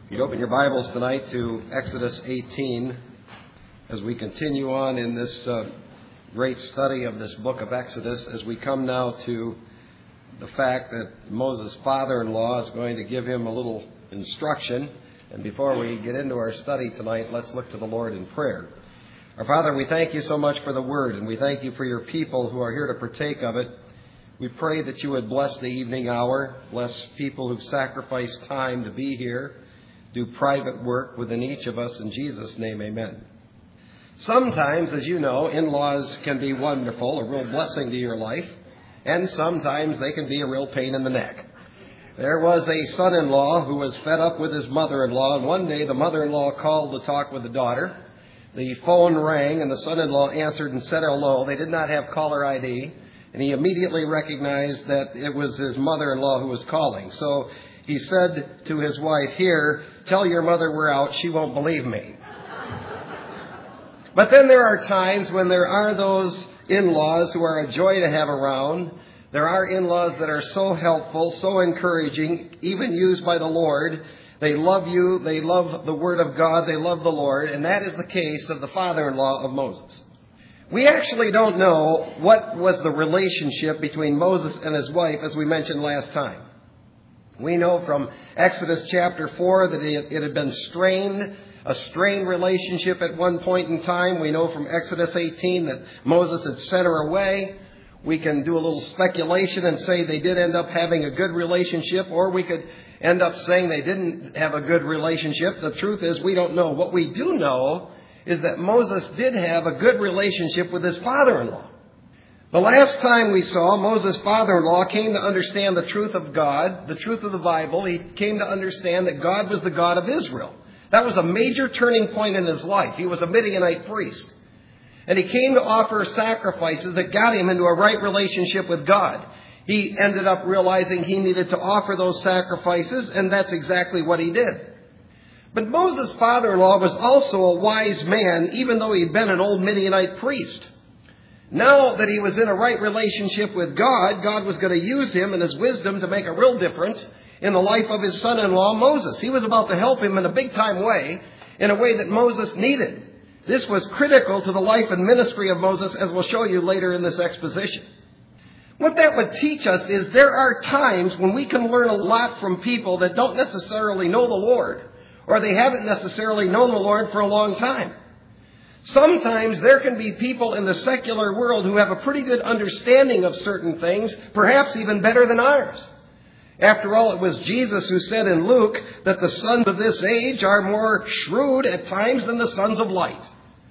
You'd open your Bibles tonight to Exodus 18 as we continue on in this great study of this book of Exodus, as we come now to the fact that Moses' father-in-law is going to give him a little instruction. And before we get into our study tonight, let's look to the Lord in prayer. Our Father, we thank you so much for the Word, and we thank you for your people who are here to partake of it. We pray that you would bless the evening hour, bless people who've sacrificed time to be here, do private work within each of us. In Jesus' name, amen. Sometimes, as you know, in-laws can be wonderful, a real blessing to your life, and sometimes they can be a real pain in the neck. There was a son-in-law who was fed up with his mother-in-law, and one day the mother-in-law called to talk with the daughter. The phone rang, and the son-in-law answered and said hello. They did not have caller ID, and he immediately recognized that it was his mother-in-law who was calling. So he said to his wife, "Here, tell your mother we're out. She won't believe me." But then there are times when there are those in-laws who are a joy to have around. There are in-laws that are so helpful, so encouraging, even used by the Lord. They love you. They love the Word of God. They love the Lord. And that is the case of the father-in-law of Moses. We actually don't know what was the relationship between Moses and his wife, as we mentioned last time. We know from Exodus chapter 4 that it had been a strained relationship at one point in time. We know from Exodus 18 that Moses had sent her away. We can do a little speculation and say they did end up having a good relationship, or we could end up saying they didn't have a good relationship. The truth is, we don't know. What we do know is that Moses did have a good relationship with his father-in-law. The last time we saw, Moses' father-in-law came to understand the truth of God, the truth of the Bible. He came to understand that God was the God of Israel. That was a major turning point in his life. He was a Midianite priest. And he came to offer sacrifices that got him into a right relationship with God. He ended up realizing he needed to offer those sacrifices, and that's exactly what he did. But Moses' father-in-law was also a wise man, even though he'd been an old Midianite priest. Now that he was in a right relationship with God, God was going to use him and his wisdom to make a real difference in the life of his son-in-law, Moses. He was about to help him in a big-time way, in a way that Moses needed. This was critical to the life and ministry of Moses, as we'll show you later in this exposition. What that would teach us is there are times when we can learn a lot from people that don't necessarily know the Lord, or they haven't necessarily known the Lord for a long time. Sometimes there can be people in the secular world who have a pretty good understanding of certain things, perhaps even better than ours. After all, it was Jesus who said in Luke that the sons of this age are more shrewd at times than the sons of light.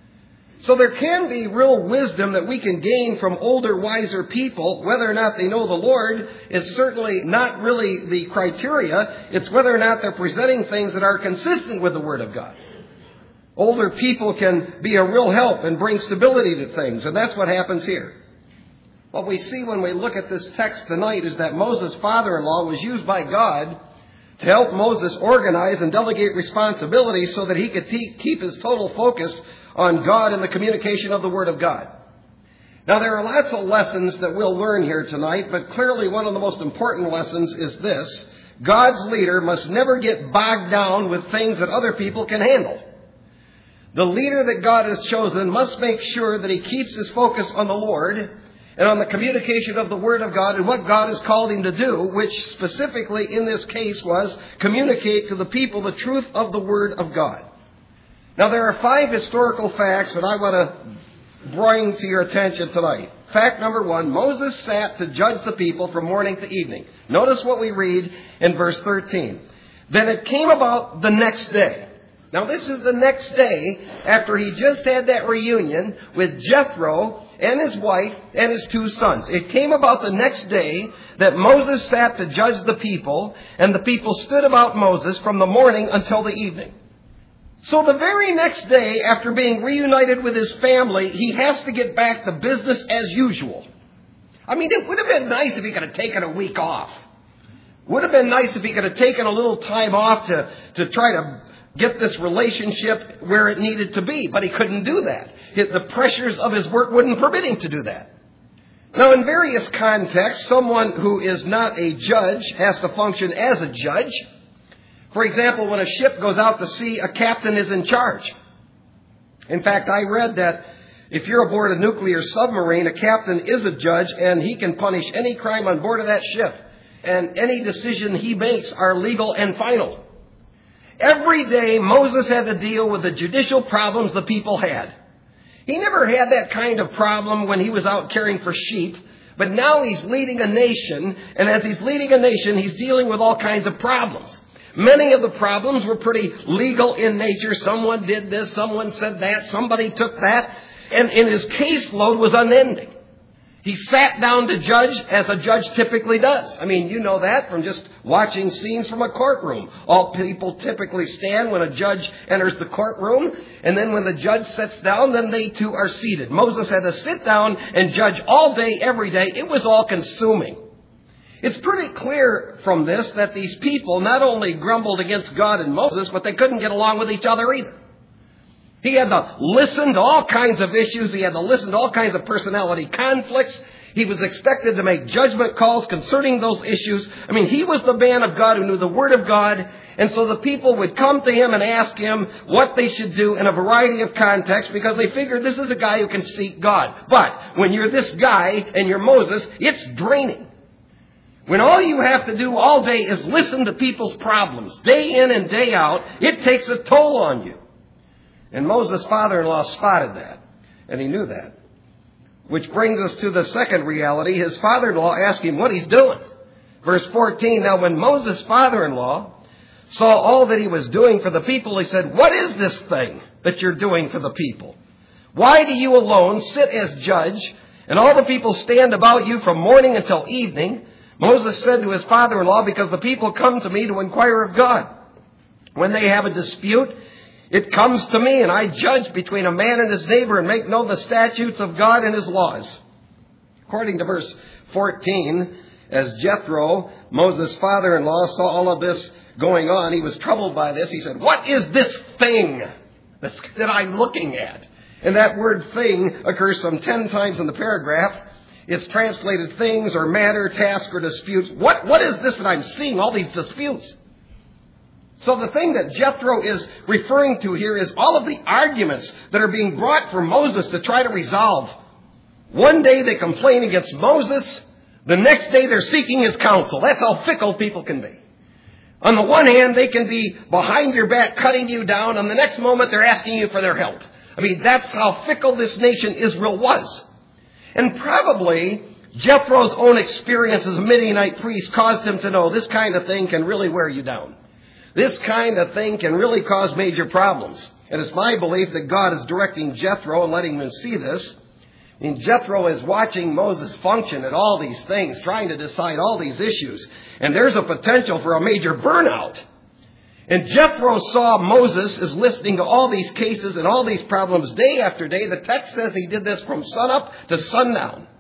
So there can be real wisdom that we can gain from older, wiser people. Whether or not they know the Lord is certainly not really the criteria. It's whether or not they're presenting things that are consistent with the Word of God. Older people can be a real help and bring stability to things, and that's what happens here. What we see when we look at this text tonight is that Moses' father-in-law was used by God to help Moses organize and delegate responsibility so that he could keep his total focus on God and the communication of the Word of God. Now, there are lots of lessons that we'll learn here tonight, but clearly one of the most important lessons is this: God's leader must never get bogged down with things that other people can handle. The leader that God has chosen must make sure that he keeps his focus on the Lord and on the communication of the Word of God and what God has called him to do, which specifically in this case was communicate to the people the truth of the Word of God. Now, there are 5 historical facts that I want to bring to your attention tonight. Fact number 1, Moses sat to judge the people from morning to evening. Notice what we read in verse 13. Then it came about the next day. Now, this is the next day after he just had that reunion with Jethro and his wife and his 2 sons. It came about the next day that Moses sat to judge the people, and the people stood about Moses from the morning until the evening. So the very next day, after being reunited with his family, he has to get back to business as usual. I mean, it would have been nice if he could have taken a week off. Would have been nice if he could have taken a little time off to try to get this relationship where it needed to be, but he couldn't do that. The pressures of his work wouldn't permit him to do that. Now, in various contexts, someone who is not a judge has to function as a judge. For example, when a ship goes out to sea, a captain is in charge. In fact, I read that if you're aboard a nuclear submarine, a captain is a judge and he can punish any crime on board of that ship. And any decision he makes are legal and final. Every day, Moses had to deal with the judicial problems the people had. He never had that kind of problem when he was out caring for sheep. But now he's leading a nation, and as he's leading a nation, he's dealing with all kinds of problems. Many of the problems were pretty legal in nature. Someone did this, someone said that, somebody took that. And his caseload was unending. He sat down to judge as a judge typically does. I mean, you know that from just watching scenes from a courtroom. All people typically stand when a judge enters the courtroom. And then when the judge sits down, then they too are seated. Moses had to sit down and judge all day, every day. It was all consuming. It's pretty clear from this that these people not only grumbled against God and Moses, but they couldn't get along with each other either. He had to listen to all kinds of issues. He had to listen to all kinds of personality conflicts. He was expected to make judgment calls concerning those issues. I mean, he was the man of God who knew the Word of God. And so the people would come to him and ask him what they should do in a variety of contexts because they figured this is a guy who can seek God. But when you're this guy and you're Moses, it's draining. When all you have to do all day is listen to people's problems, day in and day out, it takes a toll on you. And Moses' father-in-law spotted that, and he knew that. Which brings us to the second reality. His father-in-law asked him what he's doing. Verse 14, now when Moses' father-in-law saw all that he was doing for the people, he said, what is this thing that you're doing for the people? Why do you alone sit as judge, and all the people stand about you from morning until evening? Moses said to his father-in-law, because the people come to me to inquire of God. When they have a dispute, it comes to me, and I judge between a man and his neighbor and make known the statutes of God and his laws. According to verse 14, as Jethro, Moses' father-in-law, saw all of this going on, he was troubled by this. He said, what is this thing that I'm looking at? And that word thing occurs some 10 times in the paragraph. It's translated things or matter, task, or disputes. What is this that I'm seeing, all these disputes? So the thing that Jethro is referring to here is all of the arguments that are being brought for Moses to try to resolve. One day they complain against Moses. The next day they're seeking his counsel. That's how fickle people can be. On the one hand, they can be behind your back cutting you down. On the next moment, they're asking you for their help. I mean, that's how fickle this nation Israel was. And probably Jethro's own experience as a Midianite priest caused him to know this kind of thing can really wear you down. This kind of thing can really cause major problems. And it's my belief that God is directing Jethro and letting him see this. I mean, Jethro is watching Moses function at all these things, trying to decide all these issues. And there's a potential for a major burnout. And Jethro saw Moses is listening to all these cases and all these problems day after day. The text says he did this from sunup to sundown.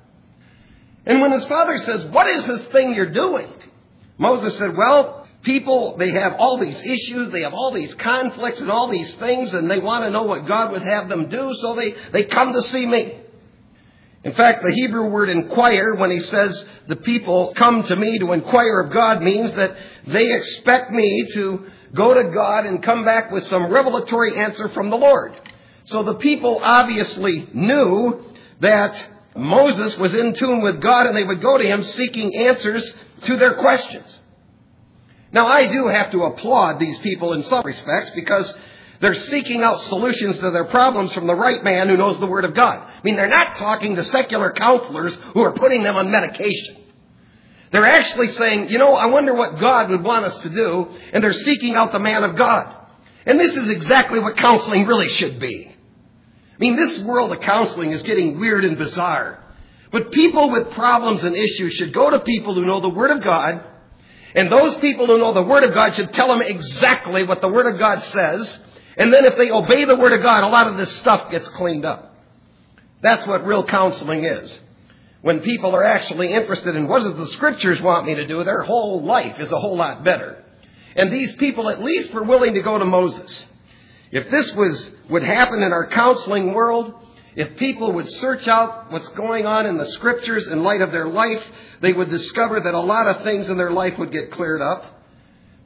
And when his father says, what is this thing you're doing? Moses said, well, people, they have all these issues, they have all these conflicts and all these things, and they want to know what God would have them do, so they come to see me. In fact, the Hebrew word inquire, when he says the people come to me to inquire of God, means that they expect me to go to God and come back with some revelatory answer from the Lord. So the people obviously knew that Moses was in tune with God, and they would go to him seeking answers to their questions. Now, I do have to applaud these people in some respects because they're seeking out solutions to their problems from the right man who knows the Word of God. I mean, they're not talking to secular counselors who are putting them on medication. They're actually saying, I wonder what God would want us to do, and they're seeking out the man of God. And this is exactly what counseling really should be. I mean, this world of counseling is getting weird and bizarre. But people with problems and issues should go to people who know the Word of God. And those people who know the Word of God should tell them exactly what the Word of God says. And then if they obey the Word of God, a lot of this stuff gets cleaned up. That's what real counseling is. When people are actually interested in what does the Scriptures want me to do, their whole life is a whole lot better. And these people at least were willing to go to Moses. If this would happen in our counseling world, if people would search out what's going on in the Scriptures in light of their life, they would discover that a lot of things in their life would get cleared up.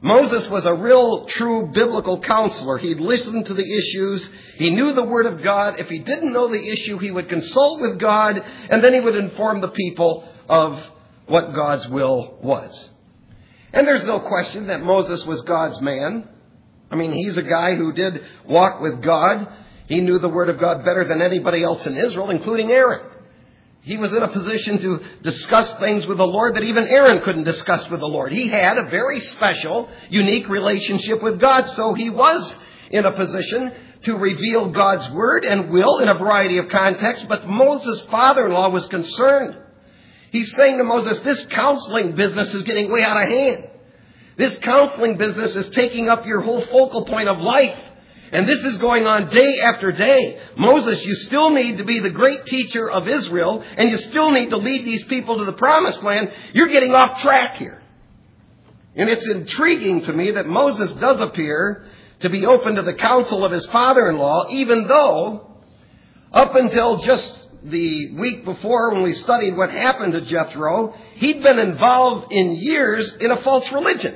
Moses was a real, true biblical counselor. He'd listened to the issues. He knew the Word of God. If he didn't know the issue, he would consult with God, and then he would inform the people of what God's will was. And there's no question that Moses was God's man. I mean, he's a guy who did walk with God. He knew the Word of God better than anybody else in Israel, including Aaron. He was in a position to discuss things with the Lord that even Aaron couldn't discuss with the Lord. He had a very special, unique relationship with God, so he was in a position to reveal God's Word and will in a variety of contexts. But Moses' father-in-law was concerned. He's saying to Moses, this counseling business is getting way out of hand. This counseling business is taking up your whole focal point of life. And this is going on day after day. Moses, you still need to be the great teacher of Israel, and you still need to lead these people to the promised land. You're getting off track here. And it's intriguing to me that Moses does appear to be open to the counsel of his father-in-law, even though up until just the week before when we studied what happened to Jethro, he'd been involved in years in a false religion.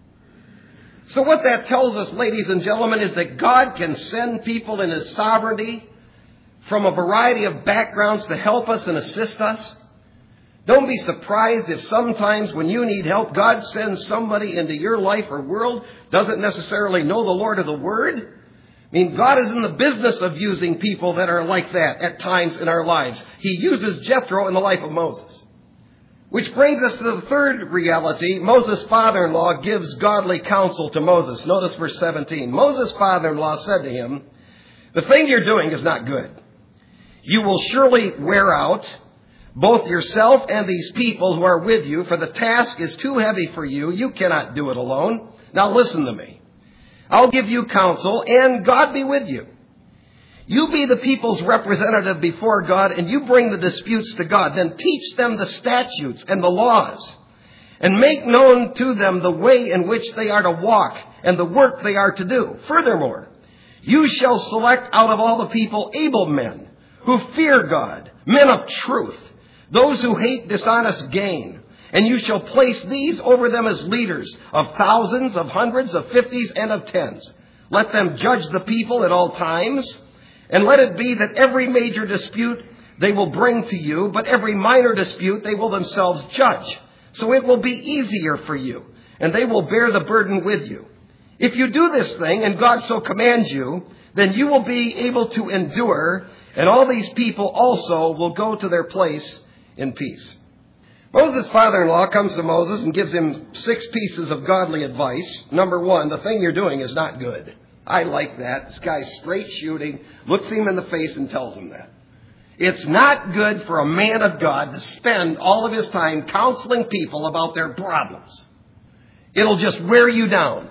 So what that tells us, ladies and gentlemen, is that God can send people in His sovereignty from a variety of backgrounds to help us and assist us. Don't be surprised if sometimes when you need help, God sends somebody into your life or world, doesn't necessarily know the Lord of the Word. I mean, God is in the business of using people that are like that at times in our lives. He uses Jethro in the life of Moses. Which brings us to the third reality. Moses' father-in-law gives godly counsel to Moses. Notice verse 17. Moses' father-in-law said to him, the thing you're doing is not good. You will surely wear out both yourself and these people who are with you, for the task is too heavy for you. You cannot do it alone. Now listen to me. I'll give you counsel, and God be with you. You be the people's representative before God, and you bring the disputes to God. Then teach them the statutes and the laws, and make known to them the way in which they are to walk and the work they are to do. Furthermore, you shall select out of all the people able men who fear God, men of truth, those who hate dishonest gain. And you shall place these over them as leaders of thousands, of hundreds, of fifties, and of tens. Let them judge the people at all times. And let it be that every major dispute they will bring to you, but every minor dispute they will themselves judge. So it will be easier for you, and they will bear the burden with you. If you do this thing, and God so commands you, then you will be able to endure, and all these people also will go to their place in peace. Moses' father-in-law comes to Moses and gives him 6 pieces of godly advice. Number 1, the thing you're doing is not good. I like that. This guy's straight shooting, looks him in the face and tells him that. It's not good for a man of God to spend all of his time counseling people about their problems. It'll just wear you down.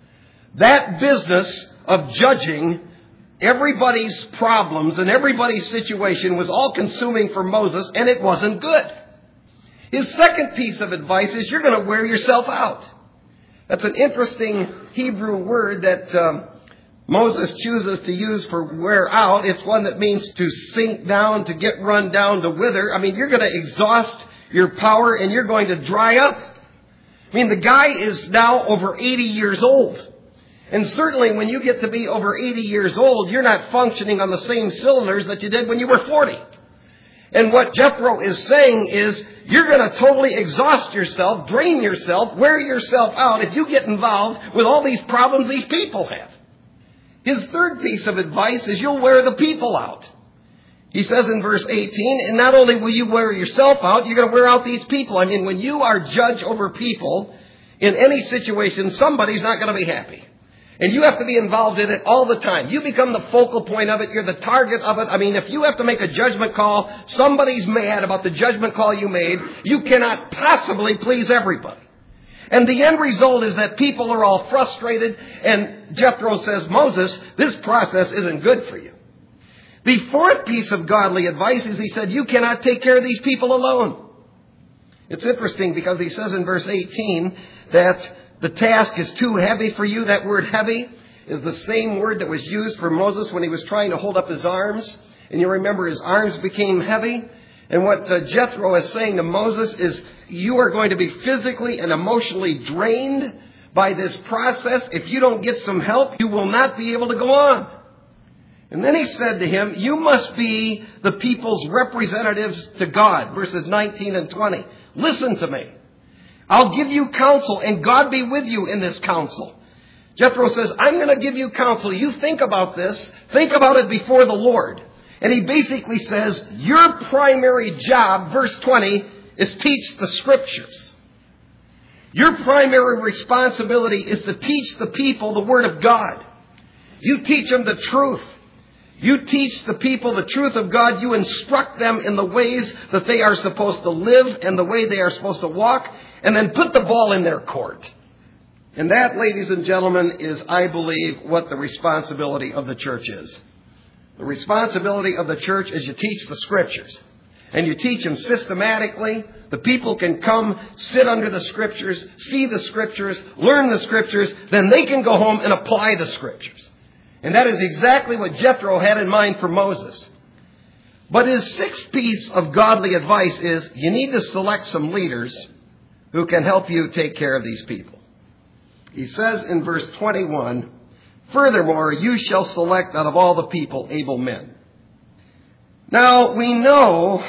That business of judging everybody's problems and everybody's situation was all consuming for Moses, and it wasn't good. His second piece of advice is you're going to wear yourself out. That's an interesting Hebrew word that Moses chooses to use for wear out. It's one that means to sink down, to get run down, to wither. I mean, you're going to exhaust your power and you're going to dry up. I mean, the guy is now over 80 years old. And certainly when you get to be over 80 years old, you're not functioning on the same cylinders that you did when you were 40. And what Jethro is saying is you're going to totally exhaust yourself, drain yourself, wear yourself out if you get involved with all these problems these people have. His third piece of advice is you'll wear the people out. He says in verse 18, and not only will you wear yourself out, you're going to wear out these people. I mean, when you are judge over people in any situation, somebody's not going to be happy. And you have to be involved in it all the time. You become the focal point of it. You're the target of it. I mean, if you have to make a judgment call, somebody's mad about the judgment call you made. You cannot possibly please everybody. And the end result is that people are all frustrated. And Jethro says, Moses, this process isn't good for you. The fourth piece of godly advice is he said, you cannot take care of these people alone. It's interesting because he says in verse 18 that the task is too heavy for you. That word heavy is the same word that was used for Moses when he was trying to hold up his arms. And you remember his arms became heavy. And what Jethro is saying to Moses is you are going to be physically and emotionally drained by this process, if you don't get some help, you will not be able to go on. And then he said to him, you must be the people's representatives to God. Verses 19 and 20. Listen to me. I'll give you counsel, and God be with you in this counsel. Jethro says, I'm going to give you counsel. You think about this. Think about it before the Lord. And he basically says, your primary job, verse 20, is teach the Scriptures. Your primary responsibility is to teach the people the Word of God. You teach them the truth. You teach the people the truth of God. You instruct them in the ways that they are supposed to live and the way they are supposed to walk, and then put the ball in their court. And that, ladies and gentlemen, is, I believe, what the responsibility of the church is. The responsibility of the church is you teach the Scriptures. And you teach them systematically. The people can come, sit under the Scriptures, see the Scriptures, learn the Scriptures. Then they can go home and apply the Scriptures. And that is exactly what Jethro had in mind for Moses. But his sixth piece of godly advice is you need to select some leaders who can help you take care of these people. He says in verse 21, furthermore, you shall select out of all the people able men. Now, we know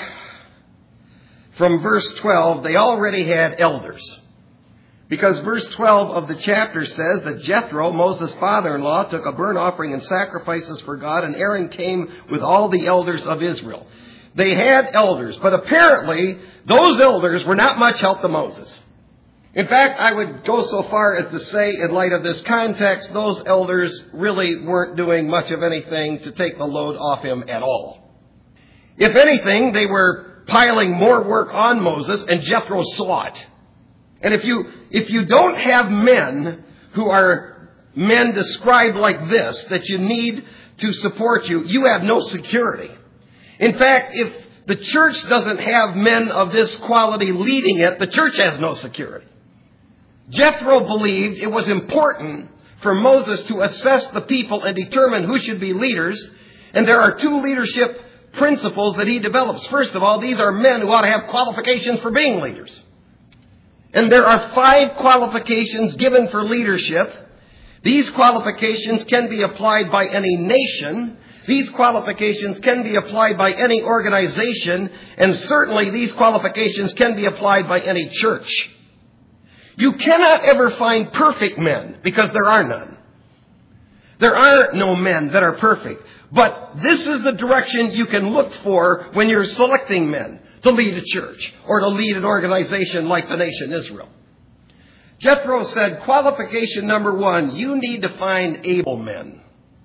from verse 12 they already had elders. Because verse 12 of the chapter says that Jethro, Moses' father-in-law, took a burnt offering and sacrifices for God, and Aaron came with all the elders of Israel. They had elders, but apparently those elders were not much help to Moses. In fact, I would go so far as to say, in light of this context, those elders really weren't doing much of anything to take the load off him at all. If anything, they were piling more work on Moses, and Jethro saw it. And if you don't have men who are men described like this, that you need to support you, you have no security. In fact, if the church doesn't have men of this quality leading it, the church has no security. Jethro believed it was important for Moses to assess the people and determine who should be leaders. And there are two leadership principles that he develops. First of all, these are men who ought to have qualifications for being leaders. And there are 5 qualifications given for leadership. These qualifications can be applied by any nation. These qualifications can be applied by any organization. And certainly these qualifications can be applied by any church. You cannot ever find perfect men, because there are none. There are no men that are perfect. But this is the direction you can look for when you're selecting men to lead a church or to lead an organization like the nation Israel. Jethro said, qualification number 1, you need to find able men.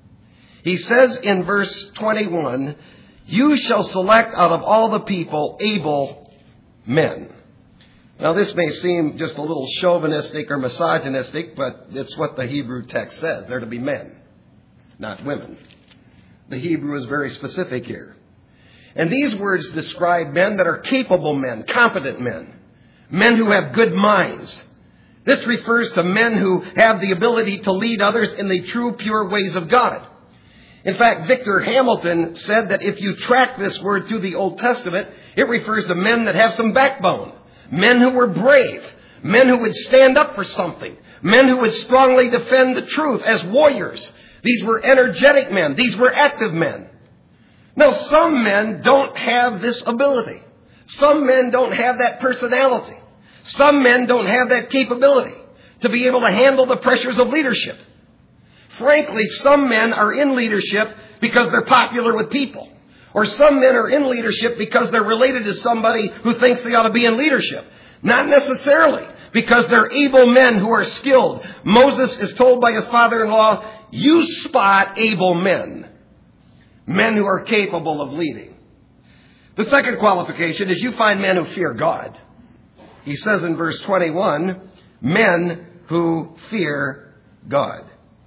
He says in verse 21, you shall select out of all the people able men. Now, this may seem just a little chauvinistic or misogynistic, but it's what the Hebrew text says. They're to be men, not women. The Hebrew is very specific here. And these words describe men that are capable men, competent men, men who have good minds. This refers to men who have the ability to lead others in the true, pure ways of God. In fact, Victor Hamilton said that if you track this word through the Old Testament, it refers to men that have some backbone. Men who were brave. Men who would stand up for something. Men who would strongly defend the truth as warriors. These were energetic men. These were active men. Now, some men don't have this ability. Some men don't have that personality. Some men don't have that capability to be able to handle the pressures of leadership. Frankly, some men are in leadership because they're popular with people. Or some men are in leadership because they're related to somebody who thinks they ought to be in leadership. Not necessarily because they're able men who are skilled. Moses is told by his father-in-law, you spot able men. Men who are capable of leading. The second qualification is you find men who fear God. He says in verse 21, men who fear God.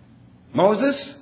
Moses,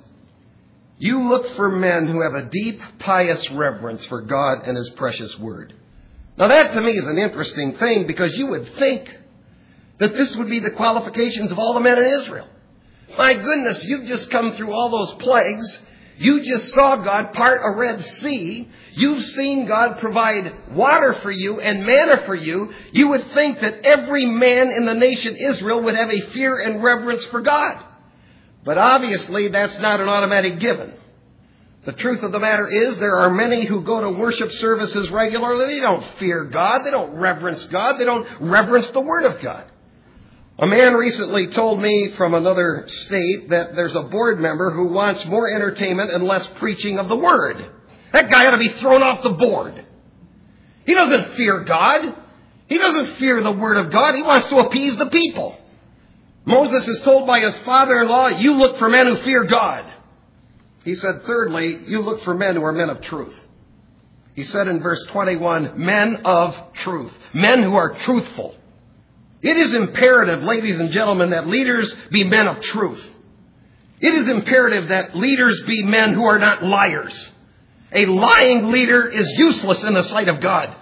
you look for men who have a deep, pious reverence for God and His precious Word. Now that to me is an interesting thing, because you would think that this would be the qualifications of all the men in Israel. My goodness, you've just come through all those plagues. You just saw God part a Red Sea. You've seen God provide water for you and manna for you. You would think that every man in the nation Israel would have a fear and reverence for God. But obviously that's not an automatic given. The truth of the matter is there are many who go to worship services regularly. They don't fear God. They don't reverence God. They don't reverence the Word of God. A man recently told me from another state that there's a board member who wants more entertainment and less preaching of the Word. That guy ought to be thrown off the board. He doesn't fear God. He doesn't fear the Word of God. He wants to appease the people. Moses is told by his father-in-law, you look for men who fear God. He said, thirdly, you look for men who are men of truth. He said in verse 21, men of truth. Men who are truthful. It is imperative, ladies and gentlemen, that leaders be men of truth. It is imperative that leaders be men who are not liars. A lying leader is useless in the sight of God.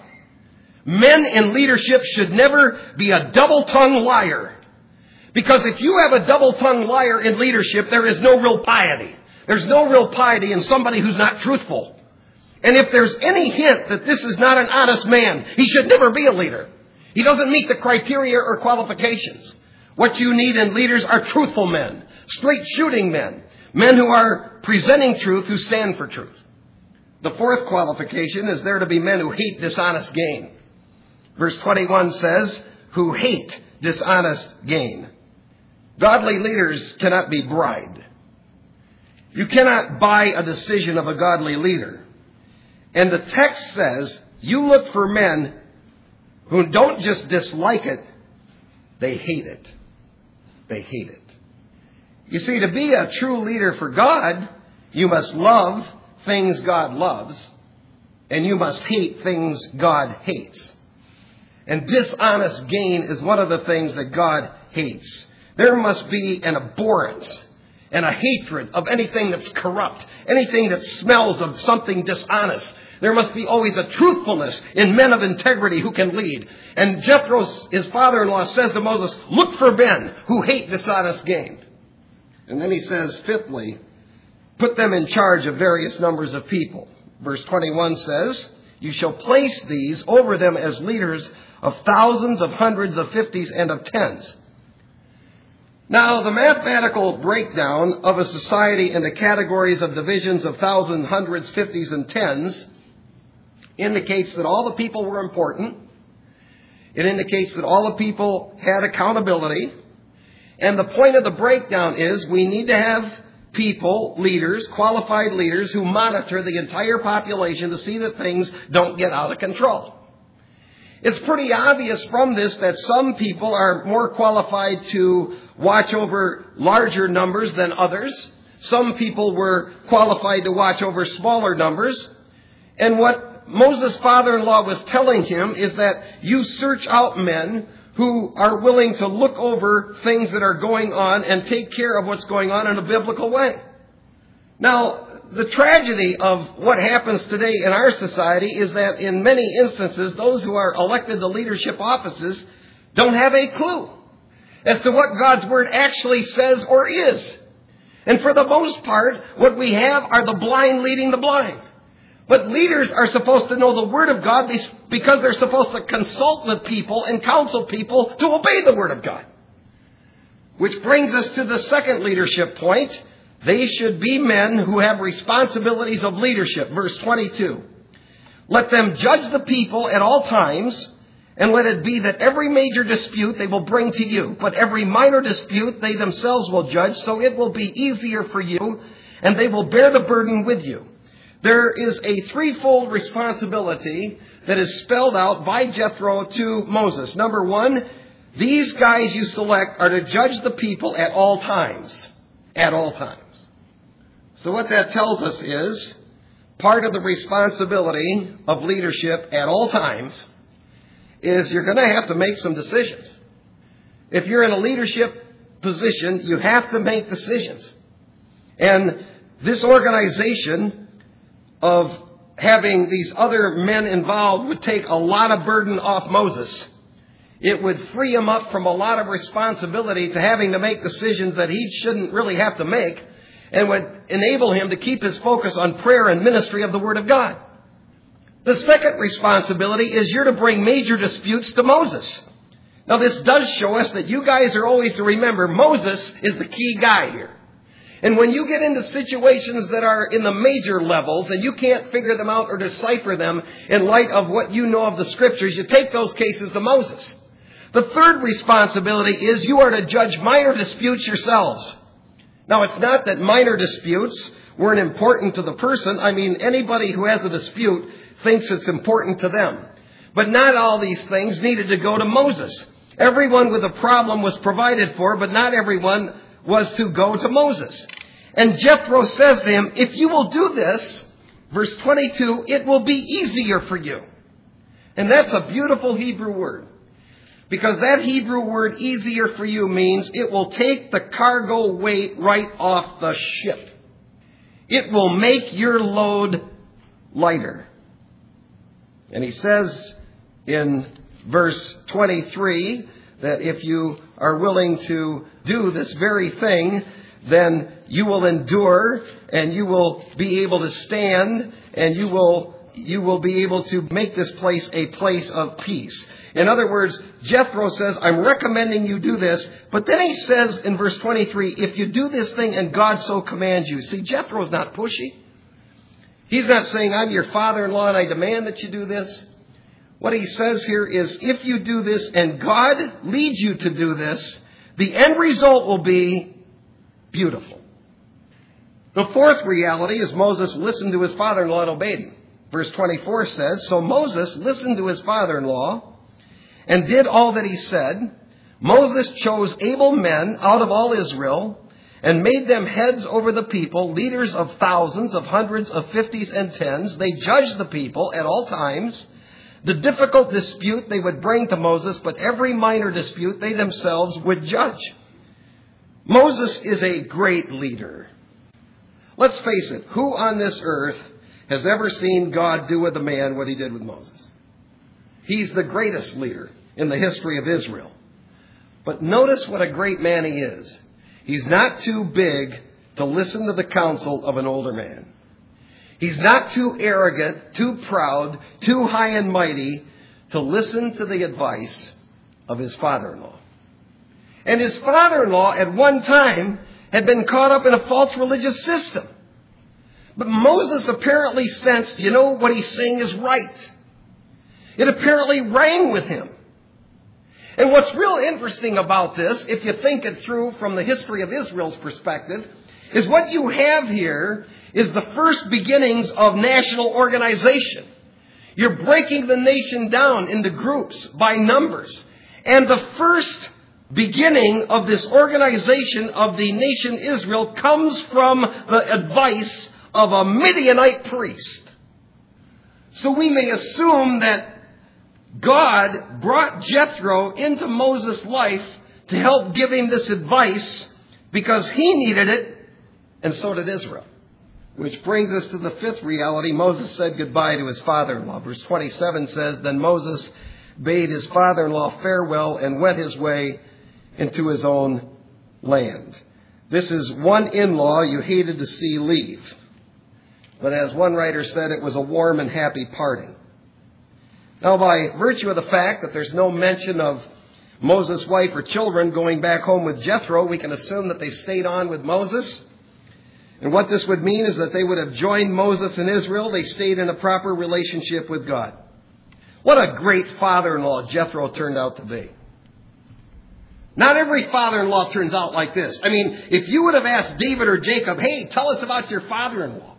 Men in leadership should never be a double-tongued liar. Because if you have a double-tongued liar in leadership, there is no real piety. There's no real piety in somebody who's not truthful. And if there's any hint that this is not an honest man, he should never be a leader. He doesn't meet the criteria or qualifications. What you need in leaders are truthful men, straight-shooting men, men who are presenting truth, who stand for truth. The fourth qualification is there to be men who hate dishonest gain. Verse 21 says, who hate dishonest gain. Godly leaders cannot be bribed. You cannot buy a decision of a godly leader. And the text says, you look for men who don't just dislike it, they hate it. They hate it. You see, to be a true leader for God, you must love things God loves, and you must hate things God hates. And dishonest gain is one of the things that God hates. There must be an abhorrence and a hatred of anything that's corrupt, anything that smells of something dishonest. There must be always a truthfulness in men of integrity who can lead. And Jethro, his father-in-law, says to Moses, look for men who hate dishonest gain. And then he says, fifthly, put them in charge of various numbers of people. Verse 21 says, you shall place these over them as leaders of thousands, of hundreds, of fifties, and of tens. Now, the mathematical breakdown of a society into categories of divisions of thousands, hundreds, fifties, and tens indicates that all the people were important. It indicates that all the people had accountability. And the point of the breakdown is we need to have people, leaders, qualified leaders who monitor the entire population to see that things don't get out of control. It's pretty obvious from this that some people are more qualified to watch over larger numbers than others. Some people were qualified to watch over smaller numbers. And what Moses' father-in-law was telling him is that you search out men who are willing to look over things that are going on and take care of what's going on in a biblical way. Now, the tragedy of what happens today in our society is that in many instances, those who are elected to leadership offices don't have a clue as to what God's Word actually says or is. And for the most part, what we have are the blind leading the blind. But leaders are supposed to know the Word of God because they're supposed to consult with people and counsel people to obey the Word of God. Which brings us to the second leadership point. They should be men who have responsibilities of leadership. Verse 22. Let them judge the people at all times, and let it be that every major dispute they will bring to you, but every minor dispute they themselves will judge, so it will be easier for you, and they will bear the burden with you. There is a threefold responsibility that is spelled out by Jethro to Moses. Number one, these guys you select are to judge the people at all times. At all times. So what that tells us is part of the responsibility of leadership at all times is you're going to have to make some decisions. If you're in a leadership position, you have to make decisions. And this organization of having these other men involved would take a lot of burden off Moses. It would free him up from a lot of responsibility to having to make decisions that he shouldn't really have to make. and would enable him to keep his focus on prayer and ministry of the Word of God. The second responsibility is you're to bring major disputes to Moses. Now, this does show us that you guys are always to remember Moses is the key guy here. And when you get into situations that are in the major levels and you can't figure them out or decipher them in light of what you know of the Scriptures, you take those cases to Moses. The third responsibility is you are to judge minor disputes yourselves. Now, it's not that minor disputes weren't important to the person. I mean, anybody who has a dispute thinks it's important to them. But not all these things needed to go to Moses. Everyone with a problem was provided for, but not everyone was to go to Moses. And Jethro says to him, if you will do this, verse 22, it will be easier for you. And that's a beautiful Hebrew word. Because that Hebrew word, easier for you, means it will take the cargo weight right off the ship. It will make your load lighter. And he says in verse 23 that if you are willing to do this very thing, then you will endure and you will be able to stand and you will be able to make this place a place of peace. In other words, Jethro says, I'm recommending you do this. But then he says in verse 23, if you do this thing and God so commands you. See, Jethro's not pushy. He's not saying, I'm your father-in-law and I demand that you do this. What he says here is, if you do this and God leads you to do this, the end result will be beautiful. The fourth reality is Moses listened to his father-in-law and obeyed him. Verse 24 says, so Moses listened to his father-in-law and did all that he said. Moses chose able men out of all Israel and made them heads over the people, leaders of thousands, of hundreds, of fifties, and tens. They judged the people at all times. The difficult dispute they would bring to Moses, but every minor dispute they themselves would judge. Moses is a great leader. Let's face it, who on this earth has ever seen God do with a man what he did with Moses? He's the greatest leader in the history of Israel. But notice what a great man he is. He's not too big to listen to the counsel of an older man. He's not too arrogant, too proud, too high and mighty to listen to the advice of his father-in-law. And his father-in-law at one time had been caught up in a false religious system. But Moses apparently sensed, what he's saying is right. It apparently rang with him. And what's real interesting about this, if you think it through from the history of Israel's perspective, is what you have here is the first beginnings of national organization. You're breaking the nation down into groups by numbers. And the first beginning of this organization of the nation Israel comes from the advice of a Midianite priest. So we may assume that God brought Jethro into Moses' life to help give him this advice because he needed it, and so did Israel. Which brings us to the fifth reality. Moses said goodbye to his father-in-law. Verse 27 says, then Moses bade his father-in-law farewell and went his way into his own land. This is one in-law you hated to see leave. But as one writer said, it was a warm and happy parting. Now, by virtue of the fact that there's no mention of Moses' wife or children going back home with Jethro, we can assume that they stayed on with Moses. And what this would mean is that they would have joined Moses in Israel. They stayed in a proper relationship with God. What a great father-in-law Jethro turned out to be. Not every father-in-law turns out like this. I mean, if you would have asked David or Jacob, hey, tell us about your father-in-law,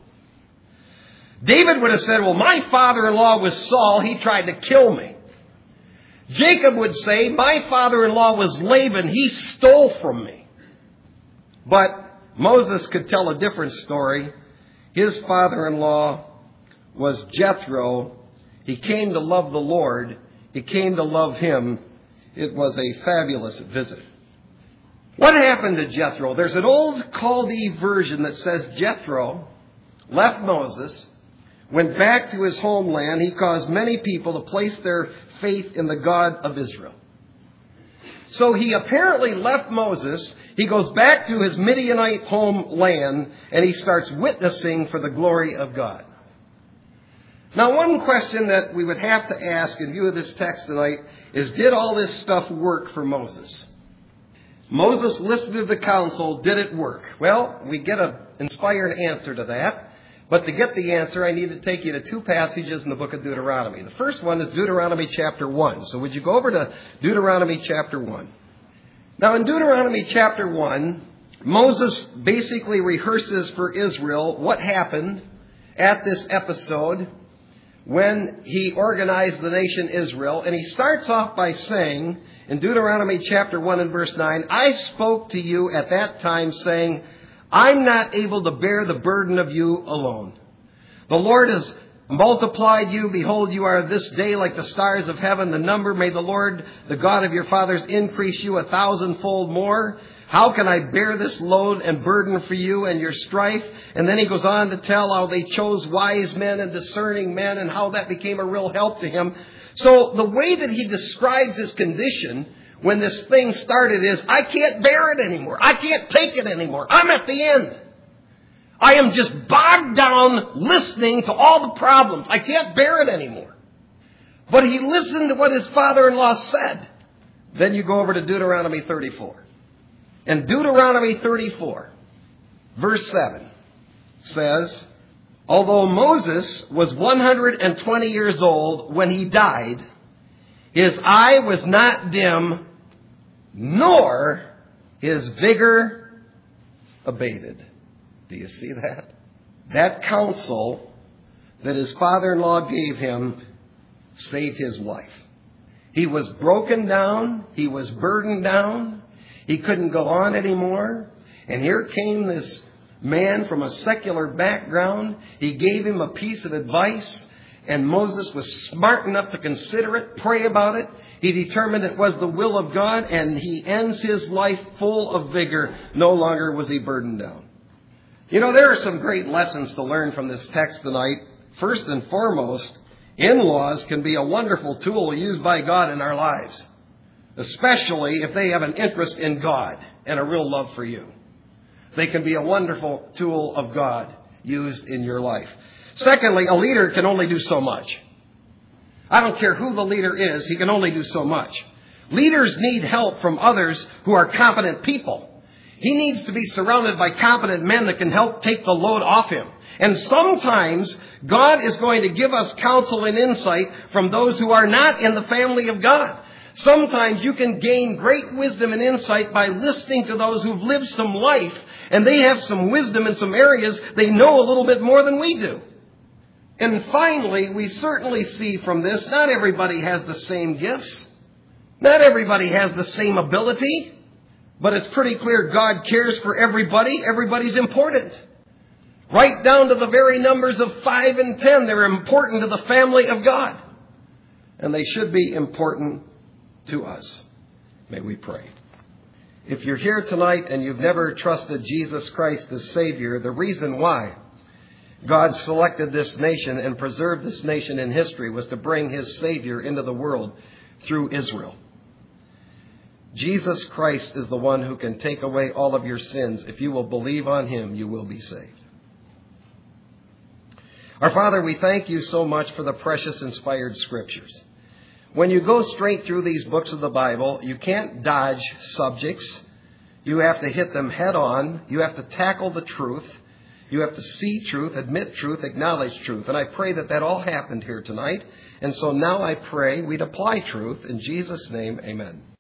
David would have said, well, my father-in-law was Saul. He tried to kill me. Jacob would say, my father-in-law was Laban. He stole from me. But Moses could tell a different story. His father-in-law was Jethro. He came to love the Lord. He came to love him. It was a fabulous visit. What happened to Jethro? There's an old Chaldee version that says Jethro left Moses, went back to his homeland. He caused many people to place their faith in the God of Israel. So he apparently left Moses. He goes back to his Midianite homeland and he starts witnessing for the glory of God. Now, one question that we would have to ask in view of this text tonight is, did all this stuff work for Moses? Moses listened to the counsel. Did it work? Well, we get an inspired answer to that. But to get the answer, I need to take you to two passages in the book of Deuteronomy. The first one is Deuteronomy chapter 1. So would you go over to Deuteronomy chapter 1? Now, in Deuteronomy chapter 1, Moses basically rehearses for Israel what happened at this episode when he organized the nation Israel. And he starts off by saying, in Deuteronomy chapter 1 and verse 9, I spoke to you at that time saying, I'm not able to bear the burden of you alone. The Lord has multiplied you. Behold, you are this day like the stars of heaven. The number, may the Lord, the God of your fathers, increase you 1,000-fold more. How can I bear this load and burden for you and your strife? And then he goes on to tell how they chose wise men and discerning men and how that became a real help to him. So the way that he describes his condition when this thing started is, I can't bear it anymore. I can't take it anymore. I'm at the end. I am just bogged down listening to all the problems. I can't bear it anymore. But he listened to what his father-in-law said. Then you go over to Deuteronomy 34. And Deuteronomy 34, verse 7 says, although Moses was 120 years old when he died, his eye was not dim, nor his vigor abated. Do you see that? That counsel that his father-in-law gave him saved his life. He was broken down. He was burdened down. He couldn't go on anymore. And here came this man from a secular background. He gave him a piece of advice. And Moses was smart enough to consider it, pray about it. He determined it was the will of God, and he ends his life full of vigor. No longer was he burdened down. You know, there are some great lessons to learn from this text tonight. First and foremost, in-laws can be a wonderful tool used by God in our lives, especially if they have an interest in God and a real love for you. They can be a wonderful tool of God used in your life. Secondly, a leader can only do so much. I don't care who the leader is, he can only do so much. Leaders need help from others who are competent people. He needs to be surrounded by competent men that can help take the load off him. And sometimes God is going to give us counsel and insight from those who are not in the family of God. Sometimes you can gain great wisdom and insight by listening to those who've lived some life, and they have some wisdom in some areas they know a little bit more than we do. And finally, we certainly see from this, not everybody has the same gifts. Not everybody has the same ability. But it's pretty clear God cares for everybody. Everybody's important. Right down to the very numbers of 5 and 10. They're important to the family of God. And they should be important to us. May we pray. If you're here tonight and you've never trusted Jesus Christ as Savior, the reason why God selected this nation and preserved this nation in history was to bring His Savior into the world through Israel. Jesus Christ is the one who can take away all of your sins. If you will believe on Him, you will be saved. Our Father, we thank you so much for the precious inspired Scriptures. When you go straight through these books of the Bible, you can't dodge subjects. You have to hit them head on. You have to tackle the truth. You have to see truth, admit truth, acknowledge truth. And I pray that that all happened here tonight. And so now I pray we'd apply truth. In Jesus' name, amen.